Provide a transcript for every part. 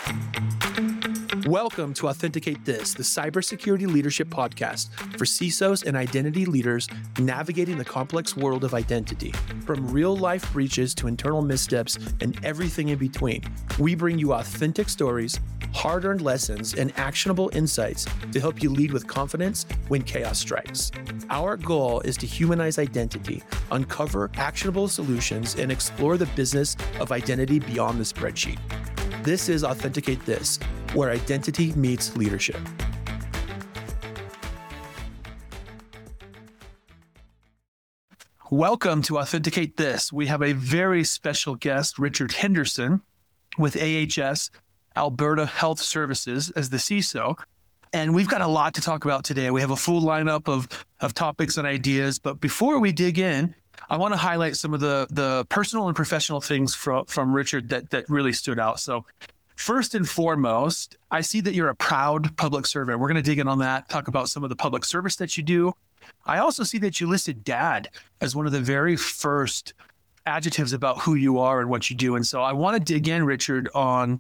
Welcome to Authenticate This, the cybersecurity leadership podcast for CISOs and identity leaders navigating the complex world of identity. From real-life breaches to internal missteps and everything in between, we bring you authentic stories, hard-earned lessons, and actionable insights to help you lead with confidence when chaos strikes. Our goal is to humanize identity, uncover actionable solutions, and explore the business of identity beyond the spreadsheet. This is Authenticate This, where identity meets leadership. Welcome to Authenticate This. We have a very special guest, Richard Henderson, with AHS Alberta Health Services as the CISO. And we've got a lot to talk about today. We have a full lineup of topics and ideas. But before we dig in, I want to highlight some of the personal and professional things from Richard that really stood out. So first and foremost, I see that you're a proud public servant. We're going to dig in on that, talk about some of the public service that you do. I also see that you listed dad as one of the very first adjectives about who you are and what you do. And so I want to dig in, Richard, on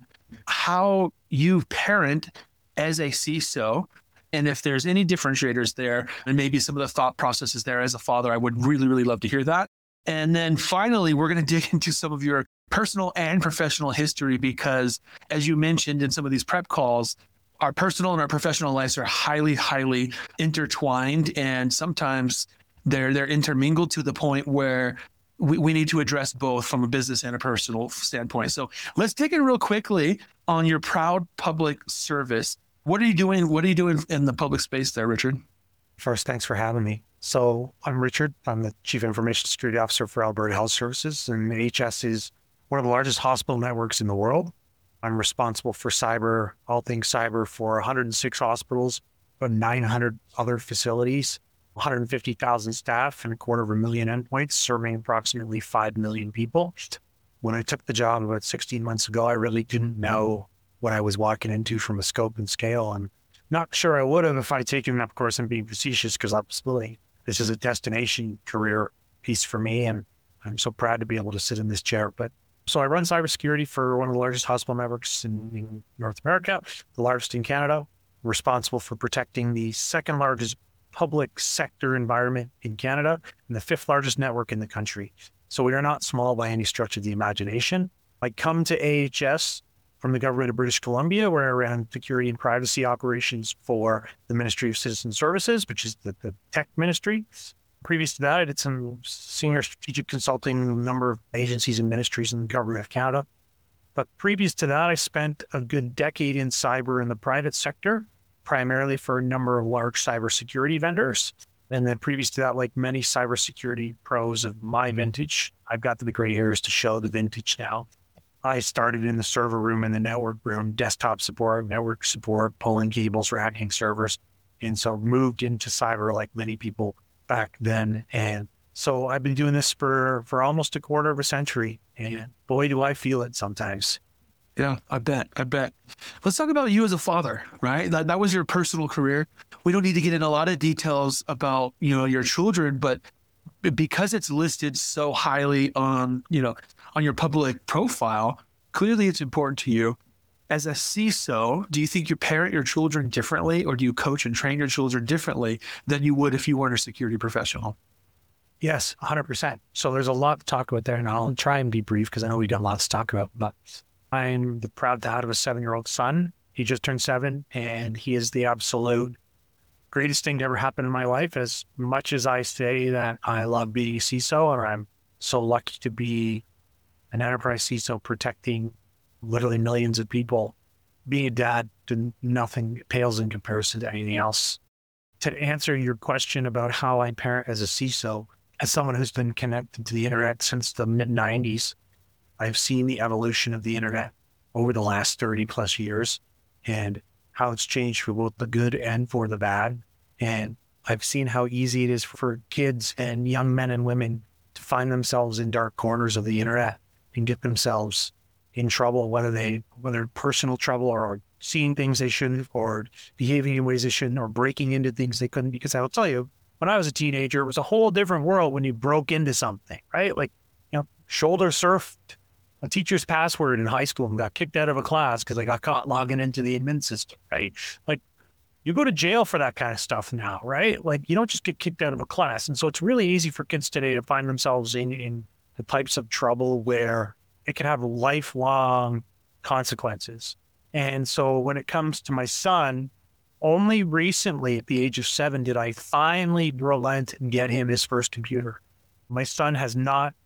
how you parent as a CISO, and if there's any differentiators there, and maybe some of the thought processes there as a father. I would really, really love to hear that. And then finally, we're going to dig into some of your personal and professional history, because as you mentioned in some of these prep calls, our personal and our professional lives are highly, highly intertwined. And sometimes they're intermingled to the point where we need to address both from a business and a personal standpoint. So let's dig in real quickly on your proud public service. What are you doing? What are you doing in the public space there, Richard? First, thanks for having me. So I'm Richard. I'm the Chief Information Security Officer for Alberta Health Services, and AHS is one of the largest hospital networks in the world. I'm responsible for cyber, all things cyber, for 106 hospitals, about 900 other facilities, 150,000 staff, and 250,000 endpoints, serving approximately 5 million people. When I took the job about 16 months ago, I really didn't know what I was walking into from a scope and scale. I'm not sure I would have if I'd taken, of course, I'm being facetious, because absolutely this is a destination career piece for me, and I'm so proud to be able to sit in this chair. But so I run cybersecurity for one of the largest hospital networks in North America, the largest in Canada, responsible for protecting the second largest public sector environment in Canada and the fifth largest network in the country. So we are not small by any stretch of the imagination. I come to AHS from the government of British Columbia, where I ran security and privacy operations for the Ministry of Citizen Services, which is the tech ministry. Previous to that, I did some senior strategic consulting in a number of agencies and ministries in the government of Canada. But previous to that, I spent a good decade in cyber in the private sector, primarily for a number of large cybersecurity vendors. And then previous to that, like many cybersecurity pros of my vintage, I've got the gray hairs to show the vintage now. I started in the server room and the network room, desktop support, network support, pulling cables, racking servers. And so moved into cyber like many people back then. And so I've been doing this for almost a quarter of a century. And boy, do I feel it sometimes. Yeah, I bet. Let's talk about you as a father, right? That was your personal career. We don't need to get into a lot of details about, your children, but because it's listed so highly on your public profile, clearly it's important to you. As a CISO, do you think you parent your children differently, or do you coach and train your children differently than you would if you weren't a security professional? Yes, 100%. So there's a lot to talk about there, and I'll try and be brief because I know we got lots to talk about. But I'm the proud dad of a 7-year-old son. He just turned 7, and he is the absolute greatest thing to ever happen in my life. As much as I say that I love being a CISO, or I'm so lucky to be an enterprise CISO protecting literally millions of people, being a dad, nothing pales in comparison to anything else. To answer your question about how I parent as a CISO, as someone who's been connected to the internet since the mid-90s, I've seen the evolution of the internet over the last 30 plus years and how it's changed for both the good and for the bad. And I've seen how easy it is for kids and young men and women to find themselves in dark corners of the internet and get themselves in trouble, whether personal trouble or seeing things they shouldn't, or behaving in ways they shouldn't, or breaking into things they couldn't. Because I will tell you, when I was a teenager, it was a whole different world when you broke into something, right? Like, shoulder surfed a teacher's password in high school and got kicked out of a class because I got caught logging into the admin system, right? Like, you go to jail for that kind of stuff now, right? Like, you don't just get kicked out of a class. And so it's really easy for kids today to find themselves in the types of trouble where it can have lifelong consequences. And so when it comes to my son, only recently at the age of 7 did I finally relent and get him his first computer. My son has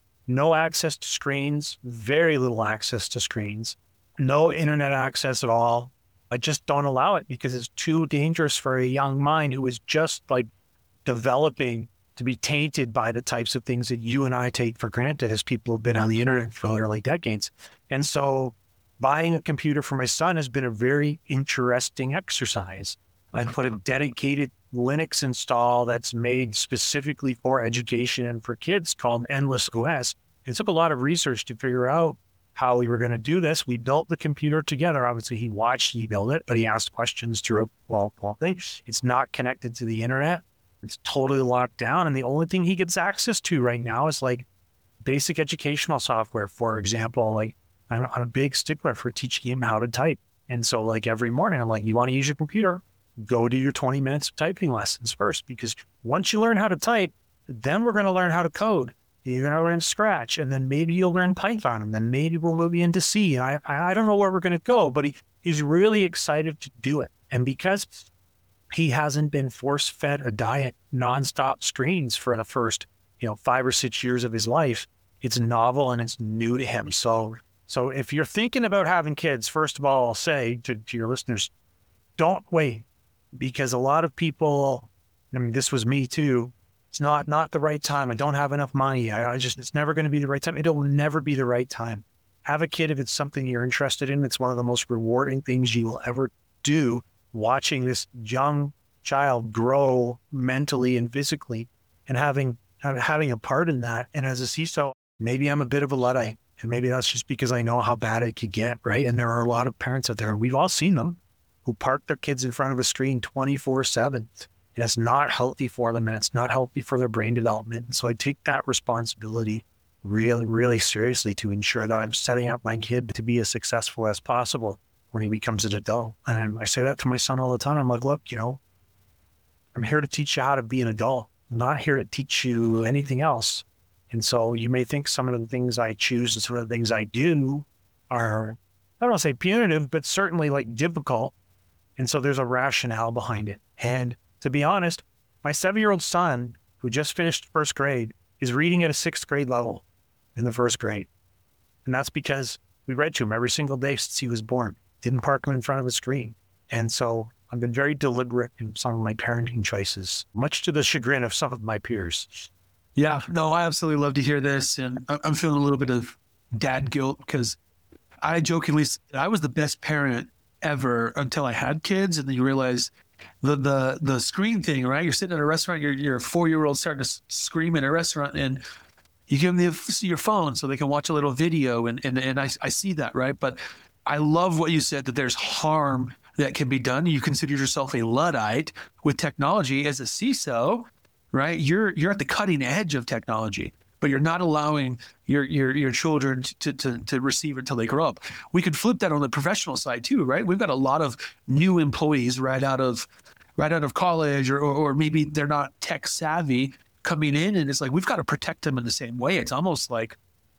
no access to screens, very little access to screens, no internet access at all. I just don't allow it because it's too dangerous for a young mind who is just like developing to be tainted by the types of things that you and I take for granted as people who've been on the internet for early decades. And so buying a computer for my son has been a very interesting exercise. I put a dedicated Linux install that's made specifically for education and for kids called Endless OS. It took a lot of research to figure out how we were going to do this. We built the computer together. Obviously, he watched me build it, but he asked questions through a thing. It's not connected to the internet. It's totally locked down. And the only thing he gets access to right now is like basic educational software. For example, like I'm a big stickler for teaching him how to type. And so like every morning, I'm like, you want to use your computer? Go do your 20 minutes of typing lessons first, because once you learn how to type, then we're going to learn how to code. You're going to learn Scratch, and then maybe you'll learn Python, and then maybe we'll move you into C. And I don't know where we're going to go, but he's really excited to do it. And because he hasn't been force-fed a diet, nonstop screens for the first, 5 or 6 years of his life, it's novel and it's new to him. So if you're thinking about having kids, first of all, I'll say to your listeners, don't wait. Because a lot of people, this was me too. It's not the right time. I don't have enough money. It's never going to be the right time. It will never be the right time. Have a kid if it's something you're interested in. It's one of the most rewarding things you will ever do, watching this young child grow mentally and physically and having a part in that. And as a CISO, maybe I'm a bit of a Luddite, and maybe that's just because I know how bad it could get, right? And there are a lot of parents out there, we've all seen them, who park their kids in front of a screen 24/7. And it's not healthy for them, and it's not healthy for their brain development. And so I take that responsibility really, really seriously to ensure that I'm setting up my kid to be as successful as possible when he becomes an adult. And I say that to my son all the time. I'm like, look, I'm here to teach you how to be an adult. I'm not here to teach you anything else. And so you may think some of the things I choose and some of the things I do are, I don't want to say punitive, but certainly like difficult. And so there's a rationale behind it. And to be honest, my 7-year-old son, who just finished first grade, is reading at a 6th grade level in the first grade. And that's because we read to him every single day since he was born. Didn't park him in front of a screen. And so I've been very deliberate in some of my parenting choices, much to the chagrin of some of my peers. Yeah, no, I absolutely love to hear this. And I'm feeling a little bit of dad guilt because I jokingly said I was the best parent ever until I had kids. And then you realize the screen thing, right? You're sitting at a restaurant, your 4-year-old starting to scream in a restaurant, and you give them your phone so they can watch a little video. And I see that, right? But I love what you said, that there's harm that can be done. You consider yourself a Luddite with technology as a CISO, right? You're at the cutting edge of technology, but you're not allowing your children to receive it until they grow up. We could flip that on the professional side too, right? We've got a lot of new employees right out of college, or maybe they're not tech savvy coming in, and it's like we've got to protect them in the same way. It's almost like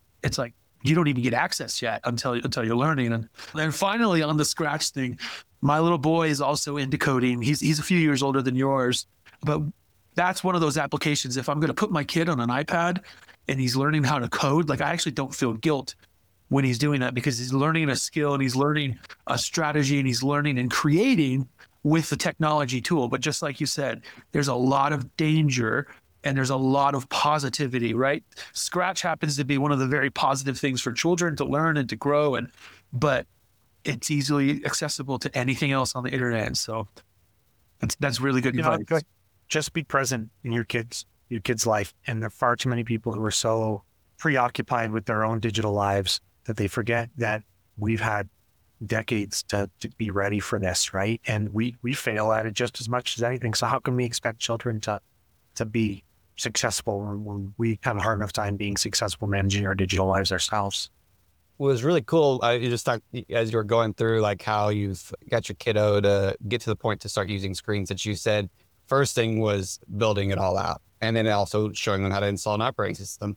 you don't even get access yet until you're learning. And then finally on the Scratch thing, my little boy is also into coding. He's a few years older than yours, but that's one of those applications. If I'm going to put my kid on an iPad and he's learning how to code, like I actually don't feel guilt when he's doing that, because he's learning a skill and he's learning a strategy and he's learning and creating with the technology tool. But just like you said, there's a lot of danger and there's a lot of positivity, right? Scratch happens to be one of the very positive things for children to learn and to grow, but it's easily accessible to anything else on the internet. So that's really good advice. Just be present in your kid's life. And there are far too many people who are so preoccupied with their own digital lives that they forget that we've had decades to be ready for this, right? And we fail at it just as much as anything. So how can we expect children to be successful when we have a hard enough time being successful managing our digital lives ourselves? was really cool, you just talked as you were going through like how you've got your kiddo to get to the point to start using screens, that you said first thing was building it all out and then also showing them how to install an operating system.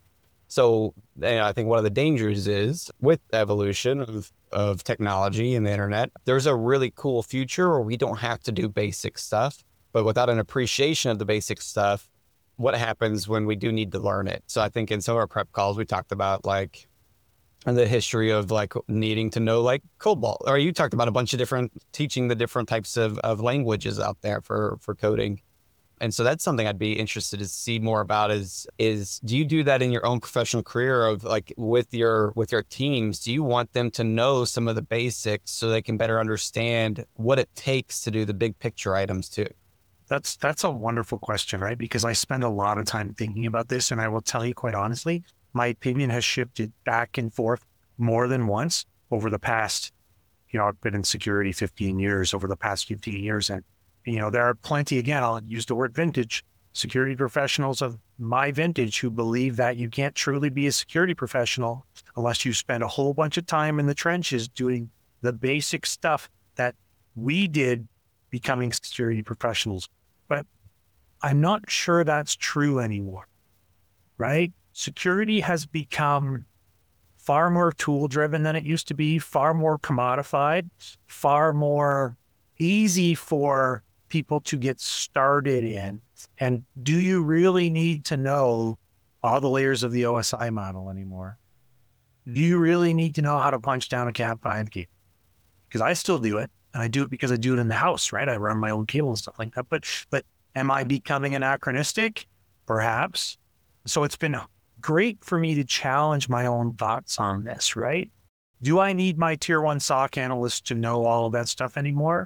So I think one of the dangers is with evolution of technology and the internet, there's a really cool future where we don't have to do basic stuff, but without an appreciation of the basic stuff, what happens when we do need to learn it? So I think in some of our prep calls, we talked about like the history of like needing to know like COBOL, or you talked about a bunch of teaching the different types of languages out there for coding. And so that's something I'd be interested to see more about is do you do that in your own professional career of like with your teams? Do you want them to know some of the basics so they can better understand what it takes to do the big picture items too? That's a wonderful question, right? Because I spend a lot of time thinking about this, and I will tell you quite honestly, my opinion has shifted back and forth more than once over the past, I've been in security 15 years, over the past 15 years. And, there are plenty, again, I'll use the word vintage, security professionals of my vintage who believe that you can't truly be a security professional unless you spend a whole bunch of time in the trenches doing the basic stuff that we did becoming security professionals. But I'm not sure that's true anymore, right? Security has become far more tool driven than it used to be, far more commodified, far more easy for people to get started in. And do you really need to know all the layers of the OSI model anymore? Do you really need to know how to punch down a Cat5 key? Because I still do it, and I do it because I do it in the house, right? I run my own cable and stuff like that. But am I becoming anachronistic? Perhaps. So it's been great for me to challenge my own thoughts on this, right? Do I need my tier 1 SOC analyst to know all of that stuff anymore?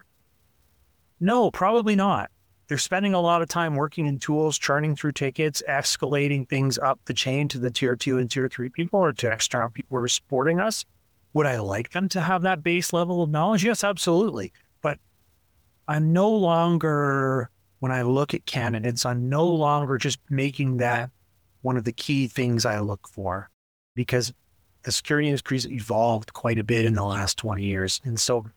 No, probably not. They're spending a lot of time working in tools, churning through tickets, escalating things up the chain to the tier 2 and tier 3 people or to external people who are supporting us. Would I like them to have that base level of knowledge? Yes, absolutely. But I'm no longer, when I look at candidates, I'm no longer just making that one of the key things I look for, because the security industry has evolved quite a bit in the last 20 years. And so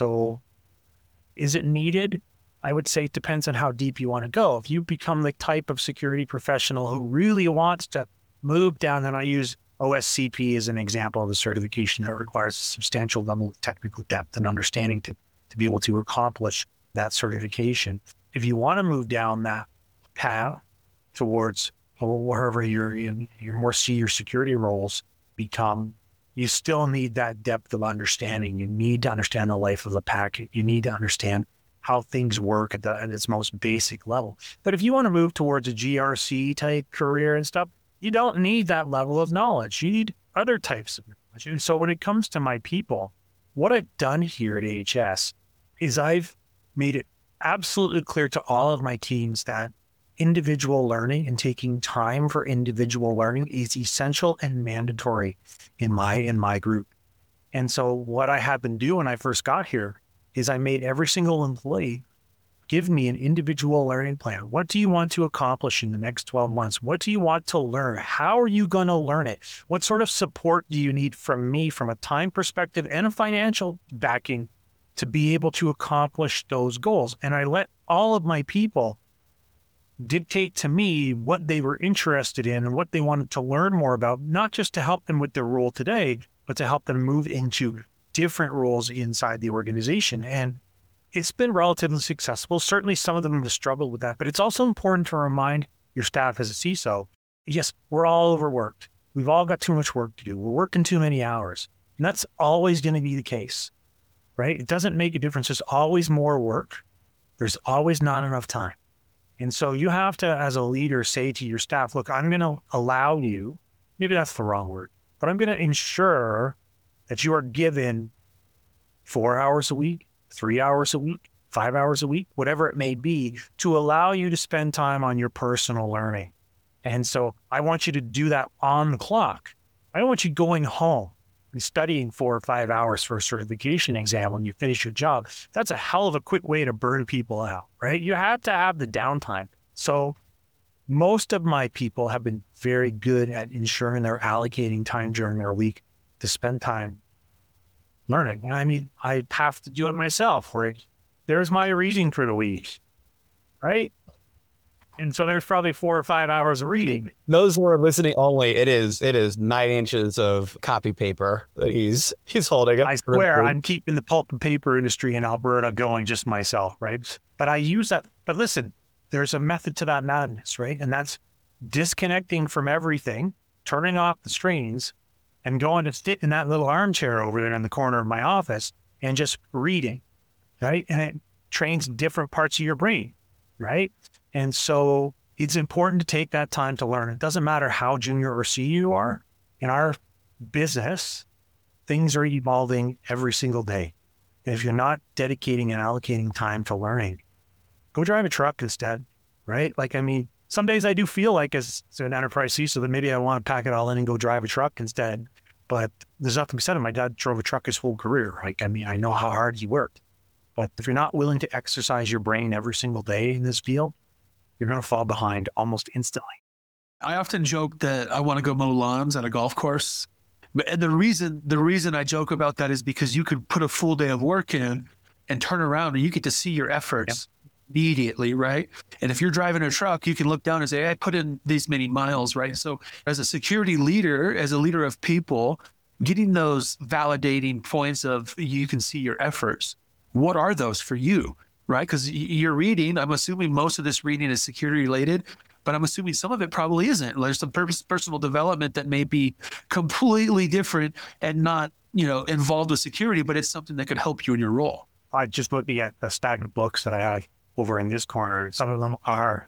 is it needed? I would say it depends on how deep you want to go. If you become the type of security professional who really wants to move down, and I use OSCP as an example of a certification that requires a substantial level of technical depth and understanding to be able to accomplish that certification. If you want to move down that path towards wherever your more senior security roles become, you still need that depth of understanding. You need to understand the life of the packet. You need to understand how things work at its most basic level. But if you want to move towards a GRC type career and stuff, you don't need that level of knowledge. You need other types of knowledge. And so when it comes to my people, what I've done here at AHS is I've made it absolutely clear to all of my teams that individual learning and taking time for individual learning is essential and mandatory in my group. And so what I had them do when I first got here is I made every single employee give me an individual learning plan. What do you want to accomplish in the next 12 months? What do you want to learn? How are you going to learn it? What sort of support do you need from me from a time perspective and a financial backing to be able to accomplish those goals? And I let all of my people dictate to me what they were interested in and what they wanted to learn more about, not just to help them with their role today, but to help them move into different roles inside the organization. And it's been relatively successful. Certainly some of them have struggled with that, but it's also important to remind your staff as a CISO, yes, we're all overworked. We've all got too much work to do. We're working too many hours. And that's always going to be the case, right? It doesn't make a difference. There's always more work. There's always not enough time. And so you have to, as a leader, say to your staff, look, I'm going to allow you, maybe that's the wrong word, but I'm going to ensure that you are given 4 hours a week, 3 hours a week, 5 hours a week, whatever it may be, to allow you to spend time on your personal learning. And so I want you to do that on the clock. I don't want you going home and studying 4 or 5 hours for a certification exam when you finish your job. That's a hell of a quick way to burn people out, right? You have to have the downtime. So most of my people have been very good at ensuring they're allocating time during their week to spend time learning. And I mean, I have to do it myself, right? There's my reading for the week, right? And so there's probably 4 or 5 hours of reading. Those who are listening only, it is 9 inches of copy paper that he's holding up. I swear I'm keeping the pulp and paper industry in Alberta going just myself, right? But I use that. But listen, there's a method to that madness, right? And that's disconnecting from everything, turning off the screens, and going to sit in that little armchair over there in the corner of my office and just reading, right? And it trains different parts of your brain, right? And so it's important to take that time to learn. It doesn't matter how junior or senior you are. In our business, things are evolving every single day. And if you're not dedicating and allocating time to learning, go drive a truck instead, right? Like, I mean, some days I do feel like as an enterprise CISO that maybe I want to pack it all in and go drive a truck instead. But there's nothing to be said. My dad drove a truck his whole career. Like, I mean, I know how hard he worked. But if you're not willing to exercise your brain every single day in this field, you're going to fall behind almost instantly. I often joke that I want to go mow lawns at a golf course. And the reason I joke about that is because you could put a full day of work in and turn around and you get to see your efforts immediately, right? And if you're driving a truck, you can look down and say, I put in these many miles, right? So as a security leader, as a leader of people, getting those validating points of you can see your efforts. What are those for you? Right? Because you're reading, I'm assuming most of this reading is security related, but I'm assuming some of it probably isn't. There's some personal development that may be completely different and not, involved with security, but it's something that could help you in your role. I just looking at the stack of books that I have over in this corner. Some of them are,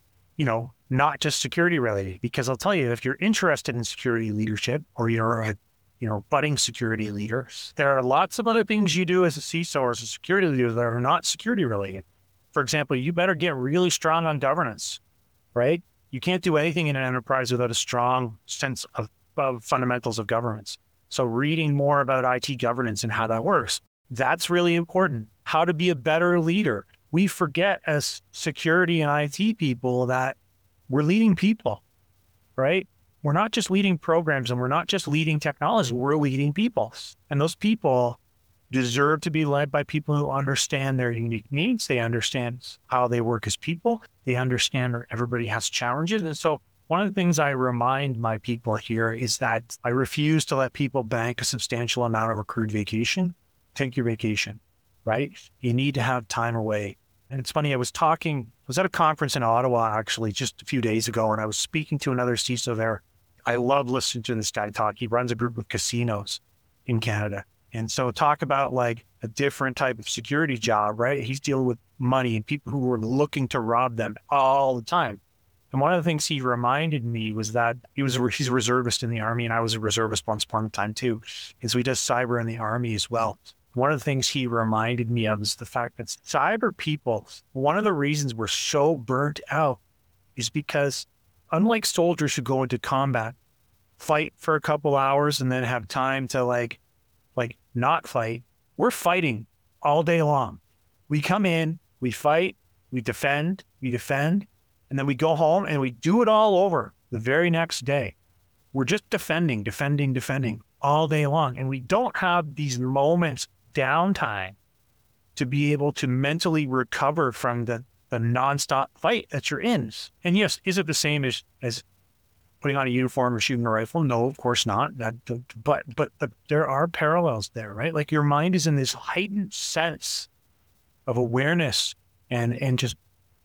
not just security related, because I'll tell you, if you're interested in security leadership or you're a budding security leader, there are lots of other things you do as a CISO or as a security leader that are not security related. For example, you better get really strong on governance, right? You can't do anything in an enterprise without a strong sense of fundamentals of governance. So reading more about IT governance and how that works, that's really important. How to be a better leader. We forget as security and IT people that we're leading people, right? We're not just leading programs and we're not just leading technology, we're leading people. And those people deserve to be led by people who understand their unique needs. They understand how they work as people. They understand that everybody has challenges. And so one of the things I remind my people here is that I refuse to let people bank a substantial amount of accrued vacation. Take your vacation, right? You need to have time away. And it's funny, I was at a conference in Ottawa actually just a few days ago, and I was speaking to another CISO there. I love listening to this guy talk. He runs a group of casinos in Canada. And so talk about like a different type of security job, right? He's dealing with money and people who were looking to rob them all the time. And one of the things he reminded me was that he's a reservist in the Army, and I was a reservist once upon a time too. And so he does cyber in the Army as well. One of the things he reminded me of is the fact that cyber people, one of the reasons we're so burnt out is because unlike soldiers who go into combat, fight for a couple hours and then have time to like not fight, we're fighting all day long. We come in, we fight, we defend, and then we go home and we do it all over the very next day. We're just defending all day long. And we don't have these moments downtime to be able to mentally recover from the nonstop fight that you're in. And yes, is it the same as putting on a uniform or shooting a rifle? No, of course not. But there are parallels there, right? Like your mind is in this heightened sense of awareness and just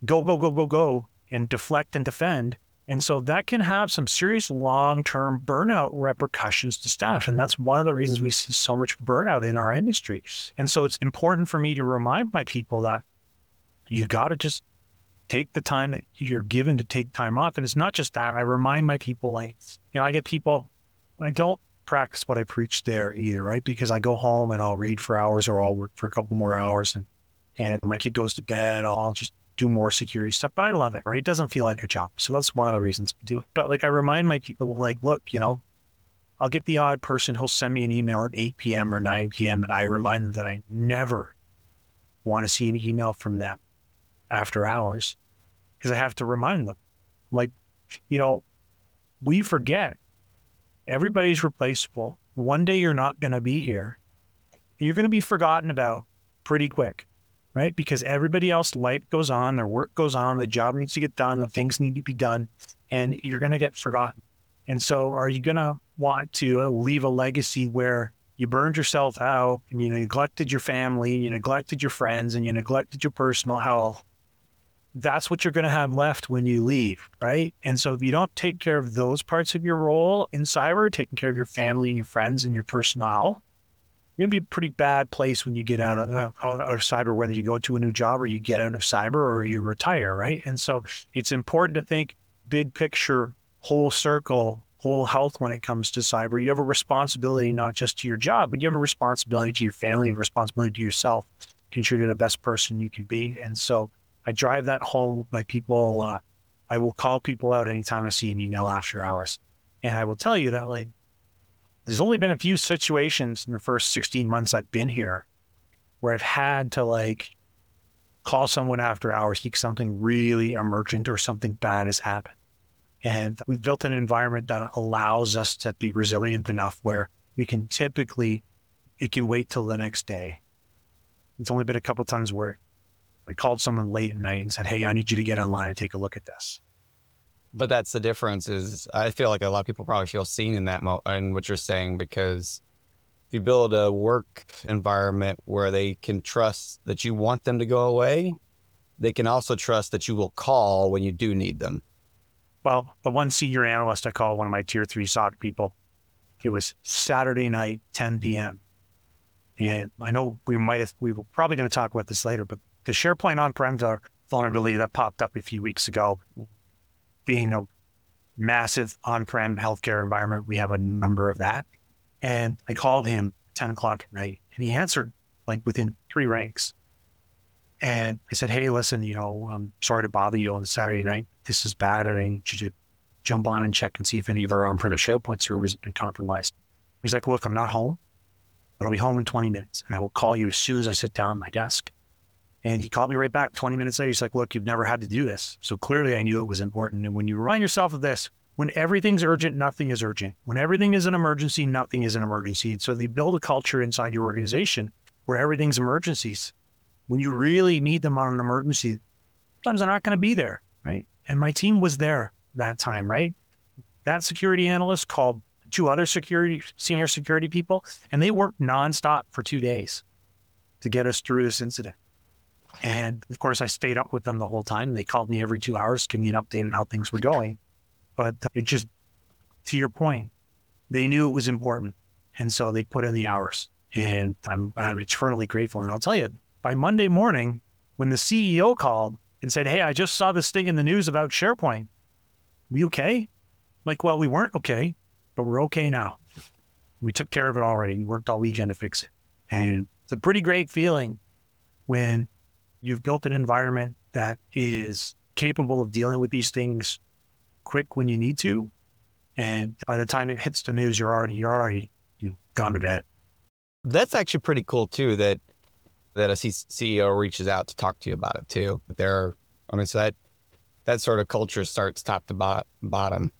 go and deflect and defend. And so that can have some serious long-term burnout repercussions to staff. And that's one of the reasons we see so much burnout in our industry. And so it's important for me to remind my people that you got to just take the time that you're given to take time off. And it's not just that. I remind my people, I get people, I don't practice what I preach there either, right? Because I go home and I'll read for hours or I'll work for a couple more hours. And my kid goes to bed, I'll just do more security stuff. But I love it, right? It doesn't feel like a job. So that's one of the reasons we do it. But I remind my people, look, I'll get the odd person who'll send me an email at 8 p.m. or 9 p.m. and I remind them that I never want to see an email from them after hours, because I have to remind them, we forget everybody's replaceable. one day you're not going to be here. You're going to be forgotten about pretty quick, right? Because everybody else, life goes on, their work goes on, the job needs to get done, the things need to be done, and you're going to get forgotten. And so are you going to want to leave a legacy where you burned yourself out and you neglected your family, you neglected your friends, and you neglected your personal health? That's what you're going to have left when you leave, right? And so if you don't take care of those parts of your role in cyber, taking care of your family and your friends and your personal health, you're going to be a pretty bad place when you get out of cyber, whether you go to a new job or you get out of cyber or you retire, right? And so it's important to think big picture, whole circle, whole health when it comes to cyber. You have a responsibility not just to your job, but you have a responsibility to your family, a responsibility to yourself, contribute to the best person you can be. And so I drive that home by people. I will call people out anytime I see an email after hours. And I will tell you that like, there's only been a few situations in the first 16 months I've been here where I've had to like call someone after hours because something really emergent or something bad has happened. And we've built an environment that allows us to be resilient enough where we can typically, it can wait till the next day. It's only been a couple of times where I called someone late at night and said, hey, I need you to get online and take a look at this. But that's the difference is I feel like a lot of people probably feel seen in that in what you're saying, because if you build a work environment where they can trust that you want them to go away, they can also trust that you will call when you do need them. Well, the one senior analyst I called, one of my tier 3 SOC people, it was Saturday night, 10 p.m. And I know we were probably going to talk about this later, but the SharePoint on-prem vulnerability that popped up a few weeks ago, being a massive on-prem healthcare environment, we have a number of that. And I called him 10 o'clock at night and he answered like within 3 ranks. And I said, hey, listen, I'm sorry to bother you on Saturday night. This is bad. I need you to jump on and check and see if any of our on-prem SharePoint servers have been compromised. He's like, look, I'm not home, but I'll be home in 20 minutes. And I will call you as soon as I sit down at my desk. And he called me right back 20 minutes later. He's like, look, you've never had to do this. So clearly I knew it was important. And when you remind yourself of this, when everything's urgent, nothing is urgent. When everything is an emergency, nothing is an emergency. So they build a culture inside your organization where everything's emergencies. When you really need them on an emergency, sometimes they're not going to be there, right? And my team was there that time, right? That security analyst called 2 other senior security people, and they worked nonstop for 2 days to get us through this incident. And of course, I stayed up with them the whole time. They called me every 2 hours, give me an update on how things were going. But it just, to your point, they knew it was important. And so they put in the hours. And I'm eternally grateful. And I'll tell you, by Monday morning, when the CEO called and said, hey, I just saw this thing in the news about SharePoint. We okay? Like, well, we weren't okay, but we're okay now. We took care of it already. We worked all weekend to fix it. And it's a pretty great feeling when you've built an environment that is capable of dealing with these things quick when you need to. And by the time it hits the news, you're already gone to bed. That's actually pretty cool too, that a CEO reaches out to talk to you about it too. So that sort of culture starts top to bottom.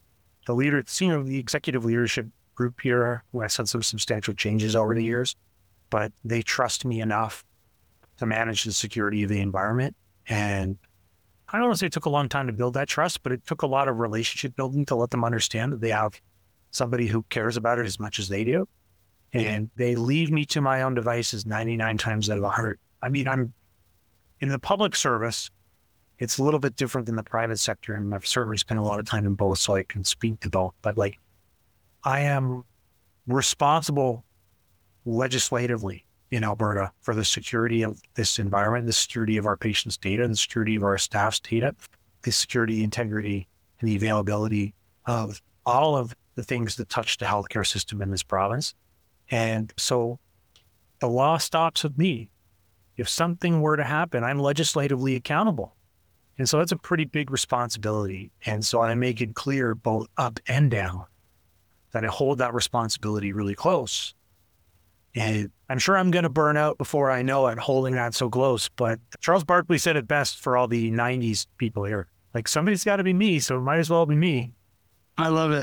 The executive leadership group here, who has had some substantial changes over the years, but they trust me enough to manage the security of the environment. And I don't want to say it took a long time to build that trust, but it took a lot of relationship building to let them understand that they have somebody who cares about it as much as they do. And they leave me to my own devices 99 times out of 100. I mean, I'm in the public service. It's a little bit different than the private sector. And I've certainly spent a lot of time in both, so I can speak to both. But like, I am responsible legislatively in Alberta for the security of this environment, the security of our patients' data, the security of our staff's data, the security, integrity, and the availability of all of the things that touch the healthcare system in this province. And so the law stops with me. If something were to happen, I'm legislatively accountable. And so that's a pretty big responsibility. And so I make it clear both up and down that I hold that responsibility really close. And I'm sure I'm going to burn out before I know it, holding that so close. But Charles Barkley said it best for all the 90s people here. Like, somebody's got to be me, so it might as well be me. I love it.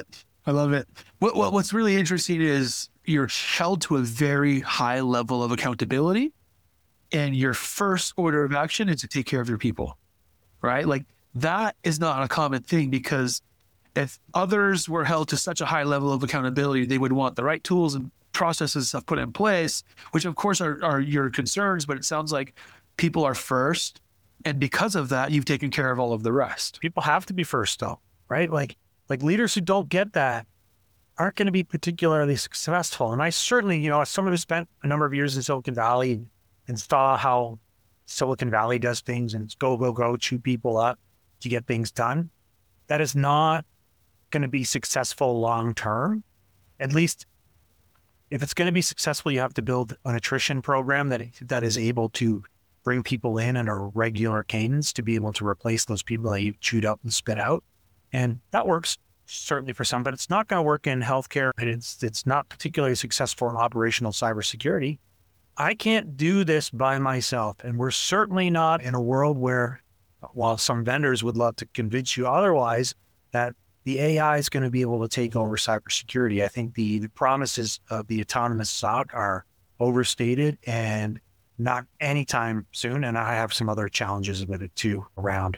I love it. What's really interesting is you're held to a very high level of accountability, and your first order of action is to take care of your people, right? Like that is not a common thing, because if others were held to such a high level of accountability, they would want the right tools and processes and stuff put in place, which of course are your concerns, but it sounds like people are first. And because of that, you've taken care of all of the rest. People have to be first though, right? Like leaders who don't get that aren't going to be particularly successful. And I certainly, as someone who spent a number of years in Silicon Valley and saw how Silicon Valley does things, and it's go, chew people up to get things done, that is not going to be successful long-term. At least if it's going to be successful, you have to build an attrition program that is able to bring people in at a regular cadence to be able to replace those people that you've chewed up and spit out. And that works certainly for some, but it's not going to work in healthcare. And it's not particularly successful in operational cybersecurity. I can't do this by myself. And we're certainly not in a world where, while some vendors would love to convince you otherwise, that the AI is going to be able to take over cybersecurity. I think the promises of the autonomous SOC are overstated and not anytime soon. And I have some other challenges with it too, around,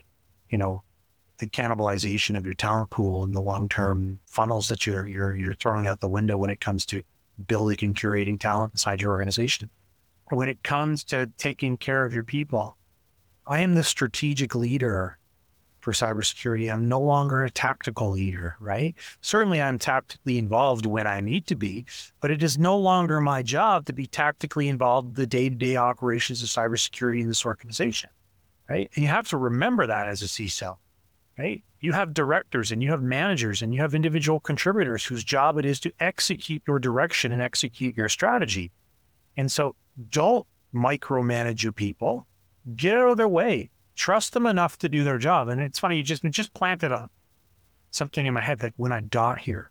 the cannibalization of your talent pool and the long-term funnels that you're throwing out the window when it comes to building and curating talent inside your organization. When it comes to taking care of your people, I am the strategic leader for cybersecurity. I'm no longer a tactical leader, right? Certainly I'm tactically involved when I need to be, but it is no longer my job to be tactically involved in the day-to-day operations of cybersecurity in this organization, right? And you have to remember that as a CISO, right? You have directors and you have managers and you have individual contributors whose job it is to execute your direction and execute your strategy. And so don't micromanage your people. Get out of their way. Trust them enough to do their job. And it's funny, you just planted something in my head that when I got here,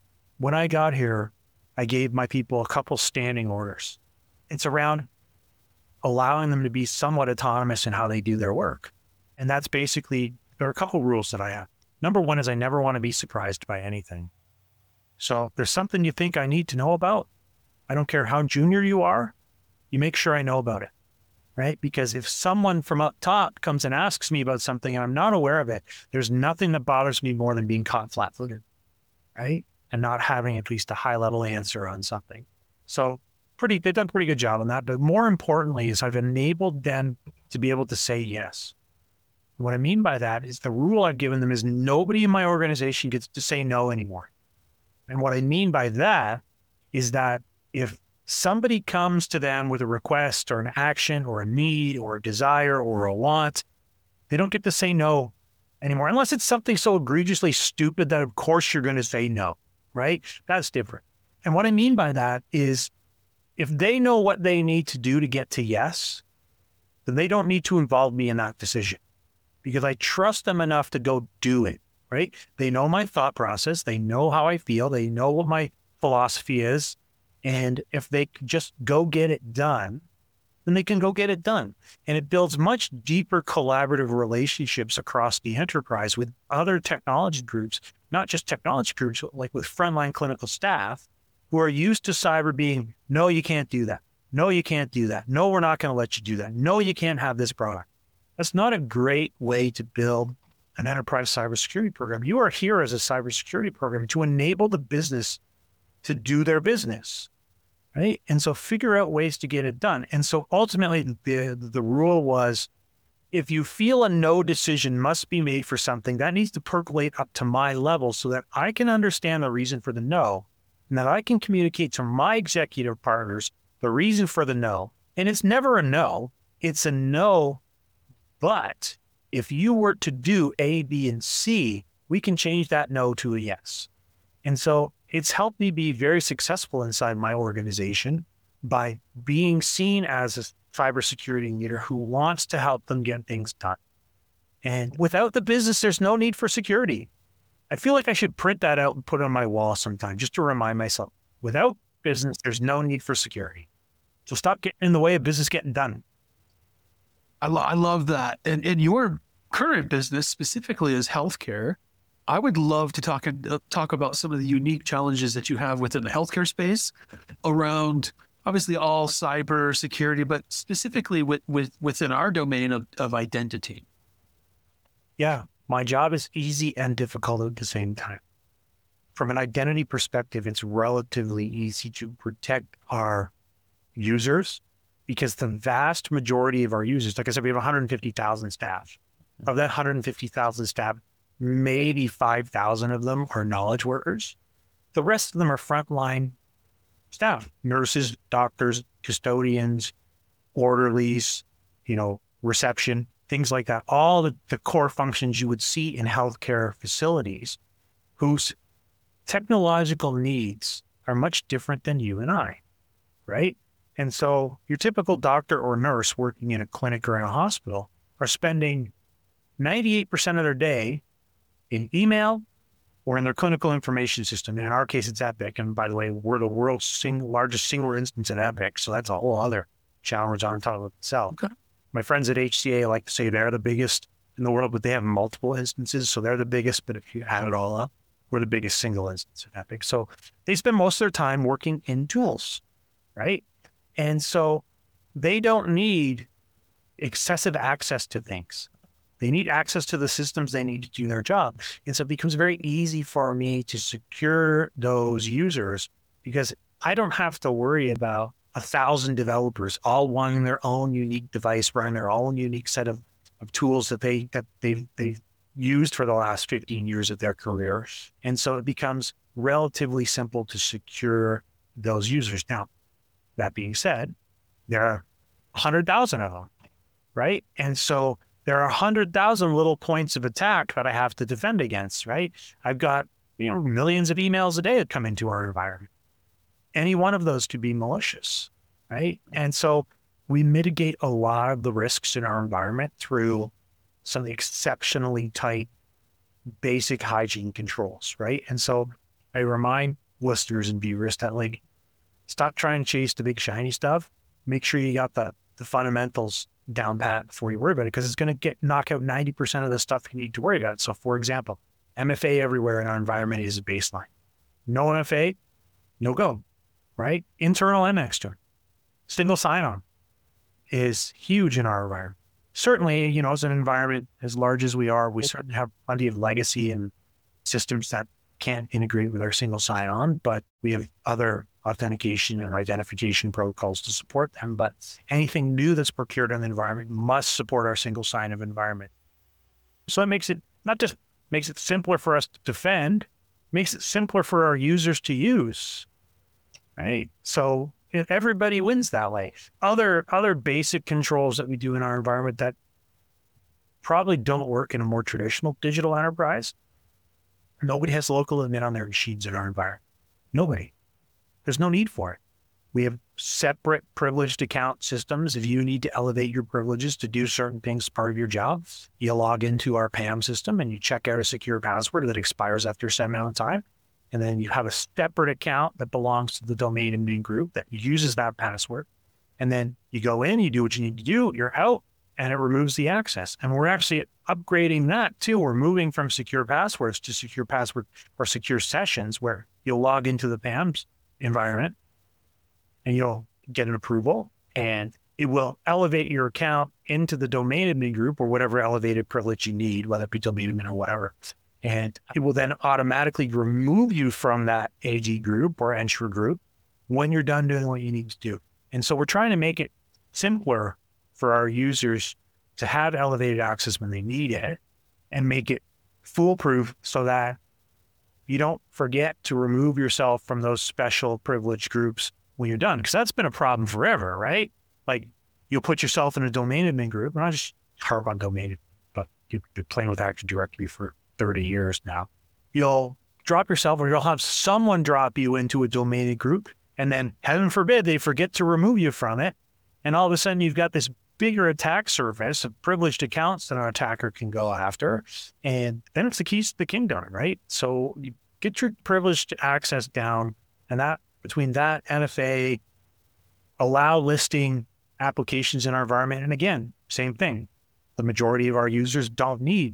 I gave my people a couple standing orders. It's around allowing them to be somewhat autonomous in how they do their work. And that's basically, there are a couple rules that I have. Number one is I never want to be surprised by anything. So if there's something you think I need to know about, I don't care how junior you are, you make sure I know about it. Right? Because if someone from up top comes and asks me about something and I'm not aware of it, there's nothing that bothers me more than being caught flat-footed, right? And not having at least a high-level answer on something. So they've done a pretty good job on that. But more importantly is I've enabled them to be able to say yes. What I mean by that is the rule I've given them is nobody in my organization gets to say no anymore. And what I mean by that is that if somebody comes to them with a request or an action or a need or a desire or a want, they don't get to say no anymore, unless it's something so egregiously stupid that of course you're going to say no, right? That's different. And what I mean by that is if they know what they need to do to get to yes, then they don't need to involve me in that decision because I trust them enough to go do it, right? They know my thought process. They know how I feel. They know what my philosophy is. And if they just go get it done, then they can go get it done. And it builds much deeper collaborative relationships across the enterprise with other technology groups, not just technology groups, but like with frontline clinical staff who are used to cyber being, no, you can't do that. No, you can't do that. No, we're not going to let you do that. No, you can't have this product. That's not a great way to build an enterprise cybersecurity program. You are here as a cybersecurity program to enable the business to do their business. Right. And so figure out ways to get it done. And so ultimately the rule was if you feel a no decision must be made for something, that needs to percolate up to my level so that I can understand the reason for the no and that I can communicate to my executive partners the reason for the no. And it's never a no. It's a no. But if you were to do A, B, and C, we can change that no to a yes. And so it's helped me be very successful inside my organization by being seen as a cybersecurity leader who wants to help them get things done. And without the business, there's no need for security. I feel like I should print that out and put it on my wall sometime just to remind myself, without business, there's no need for security. So stop getting in the way of business getting done. I love that. And your current business specifically is healthcare. I would love to talk about some of the unique challenges that you have within the healthcare space around obviously all cyber security, but specifically within our domain of identity. Yeah, my job is easy and difficult at the same time. From an identity perspective, it's relatively easy to protect our users because the vast majority of our users, like I said, we have 150,000 staff. Of that 150,000 staff, maybe 5,000 of them are knowledge workers. The rest of them are frontline staff, nurses, doctors, custodians, orderlies, reception, things like that. All the core functions you would see in healthcare facilities whose technological needs are much different than you and I, right? And so your typical doctor or nurse working in a clinic or in a hospital are spending 98% of their day in email or in their clinical information system. In our case, it's Epic. And by the way, we're the world's largest single instance in Epic. So that's a whole other challenge on top of itself. Okay. My friends at HCA like to say they're the biggest in the world, but they have multiple instances. So they're the biggest. But if you add it all up, we're the biggest single instance in Epic. So they spend most of their time working in tools, right? And so they don't need excessive access to things. They need access to the systems they need to do their job. And so it becomes very easy for me to secure those users because I don't have to worry about 1,000 developers all wanting their own unique device, running their own unique set of tools that they've used for the last 15 years of their career. And so it becomes relatively simple to secure those users. Now, that being said, there are 100,000 of them, right? And so there are 100,000 little points of attack that I have to defend against, right? I've got, millions of emails a day that come into our environment. Any one of those could be malicious, right? And so we mitigate a lot of the risks in our environment through some exceptionally tight basic hygiene controls, right? And so I remind listeners and viewers that stop trying to chase the big shiny stuff. Make sure you got the fundamentals down pat before you worry about it, because it's going to knock out 90% of the stuff you need to worry about. So for example, MFA everywhere in our environment is a baseline. No MFA, no go, right? Internal and external. Single sign-on is huge in our environment. Certainly, as an environment as large as we are, we certainly have plenty of legacy and systems that can't integrate with our single sign-on, but we have other authentication and identification protocols to support them. But anything new that's procured in the environment must support our single sign-on environment. So it makes it makes it simpler for us to defend, makes it simpler for our users to use, right? So everybody wins that way. Other basic controls that we do in our environment that probably don't work in a more traditional digital enterprise. Nobody has local admin on their machines in our environment. Nobody. There's no need for it. We have separate privileged account systems. If you need to elevate your privileges to do certain things as part of your job, you log into our PAM system and you check out a secure password that expires after a set amount of time. And then you have a separate account that belongs to the domain admin group that uses that password. And then you go in, you do what you need to do, you're out, and it removes the access. And we're actually upgrading that too. We're moving from secure passwords to secure password or secure sessions where you'll log into the PAM's environment and you'll get an approval and it will elevate your account into the domain admin group or whatever elevated privilege you need, whether it be domain admin or whatever. And it will then automatically remove you from that AG group or Ensure group when you're done doing what you need to do. And so we're trying to make it simpler for our users to have elevated access when they need it and make it foolproof so that you don't forget to remove yourself from those special privileged groups when you're done. Because that's been a problem forever, right? Like you'll put yourself in a domain admin group, and I just harp on domain, but you've been playing with Active Directory for 30 years now. You'll drop yourself or you'll have someone drop you into a domain group, and then heaven forbid they forget to remove you from it. And all of a sudden you've got this bigger attack surface of privileged accounts that an attacker can go after. And then it's the keys to the kingdom, right? So you get your privileged access down, and that between that NFA, allow listing applications in our environment. And again, same thing. The majority of our users don't need